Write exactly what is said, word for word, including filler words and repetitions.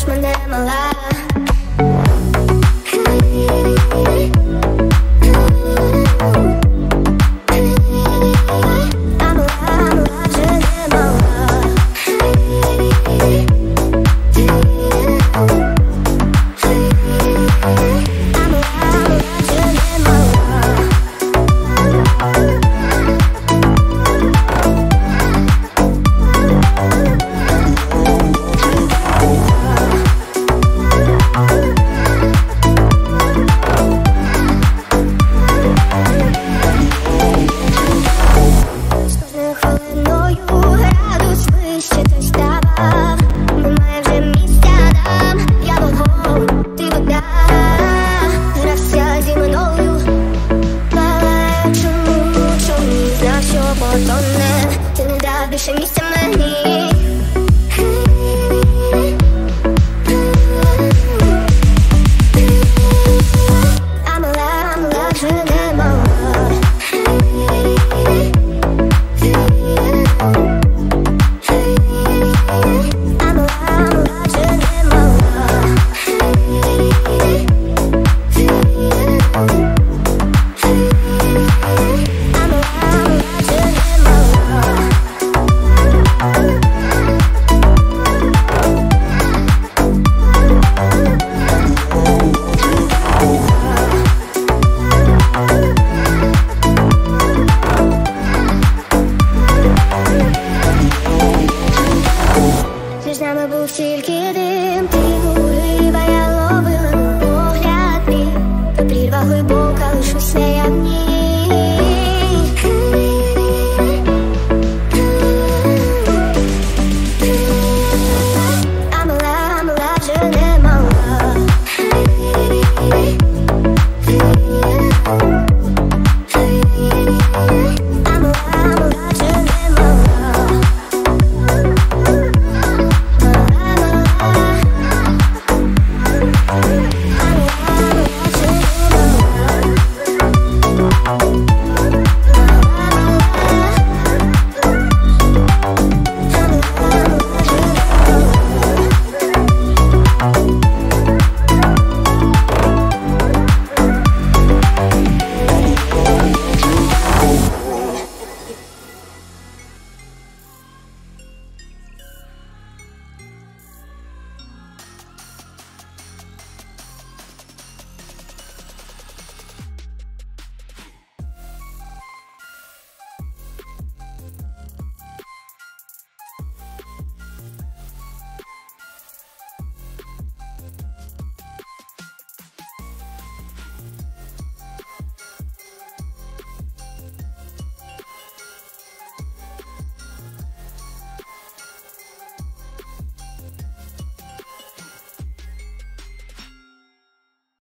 мене мала. Ти не дав більше місця мені. А мала, а мала вже не мала. А мала, а мала вже не мала. Між нами був тільки дим, ти риба, я ловила погляд мій. Та прірва глибока, лиш у снеях ні.